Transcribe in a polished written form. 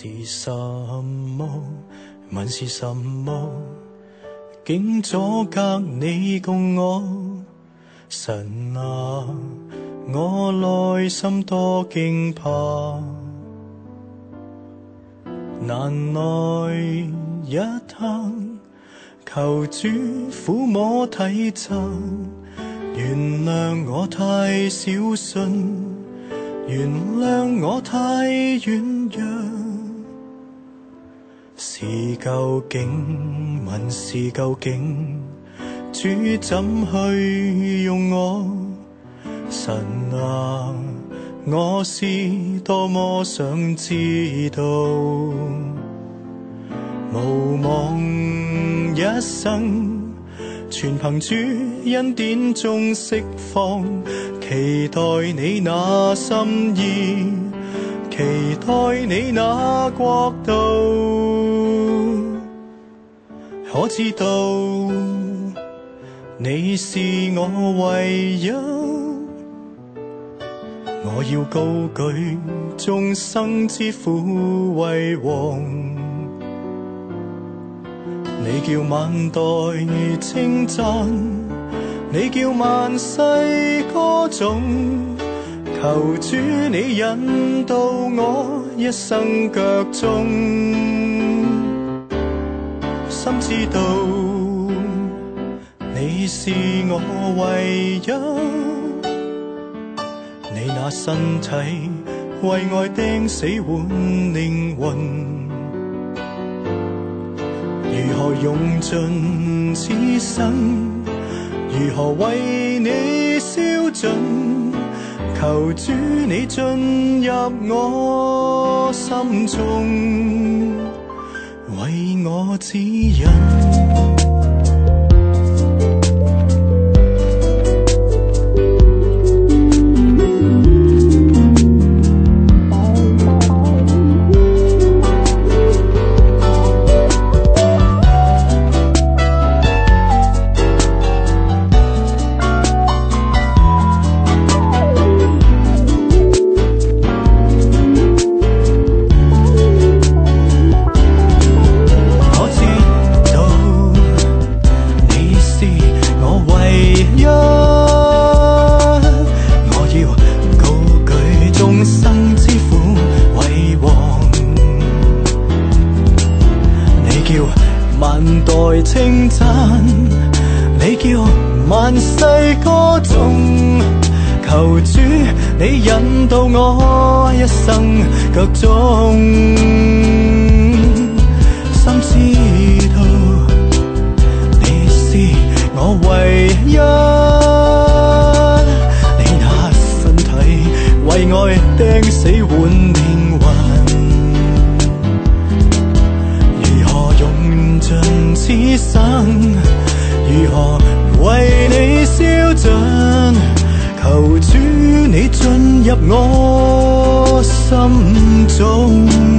是什麼？問是什麼？竟阻隔你共我？神啊，我內心多驚怕。難耐一刻，求主撫摸體側，原諒我太小信，原諒我太軟弱。是究竟，問是究竟，主怎去用我？神啊，我是多麼想知道。無望一生，全憑主恩典中釋放，期待你那心意，期待你那國度。可知道你是我唯有，我要高舉眾生之父為王。你叫萬代稱讚，你叫萬世歌頌，求主你引導我一生腳蹤，深知道你是我唯有，你那身體為愛釘死換靈魂，如何用盡此生，如何為你燒盡，求主你進入我心中，為我指引。稱讚你叫萬世歌頌，求主你引導我一生腳蹤，深知道你是我唯一，你那身體為愛釘死換靈魂，盡此生，如何為你燒盡，求主你進入我心中。